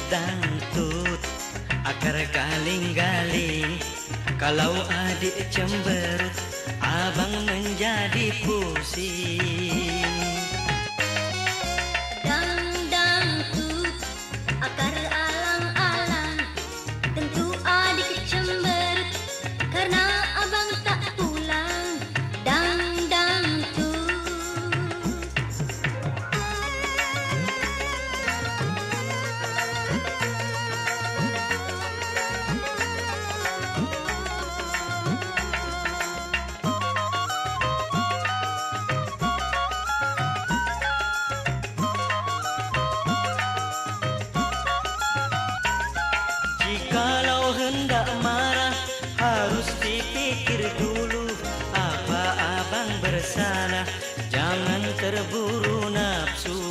dangdut, akar galing-galing. Kalau adik cemberut, abang menjadi pusing. Dangdut, akar alang-alang, tentu adik cemberut karena abang tak pulang. Dangdut. Jikalau hendak marah, harus dipikir dulu. Apa abang bersalah? Jangan terburu nafsu.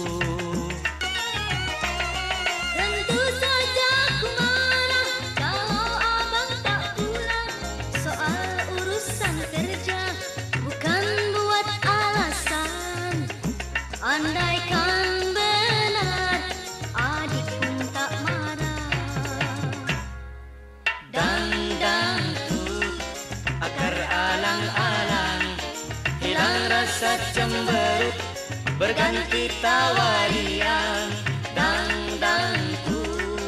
Tentu saja ku marah kalau abang tak pulang. Soal urusan kerja, bukan buat alasan. Andaikan benar, adik pun tak marah. Dangdut, akar alang-alang, hilang rasa cemberut, berganti tawa riang. Dangdut.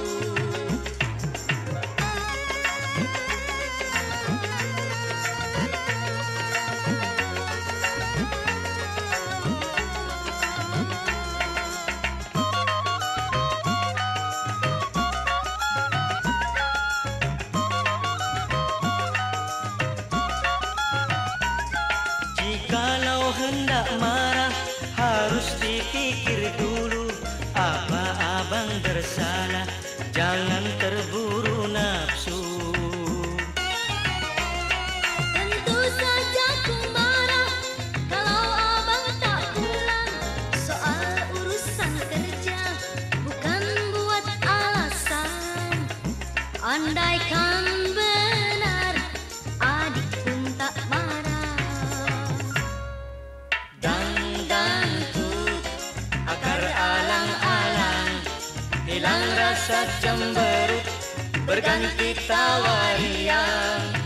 Jikalau hendak marah, harus dipikir dulu. Apa abang bersalah? Jangan terburu nafsu. Tentu saja ku marah kalau abang tak pulang. Soal urusan kerja, bukan buat alasan. Andaikan benar, adik pun tak marah. Dangdut, akar alang-alang, hilang rasa cemberut, berganti tawa riang.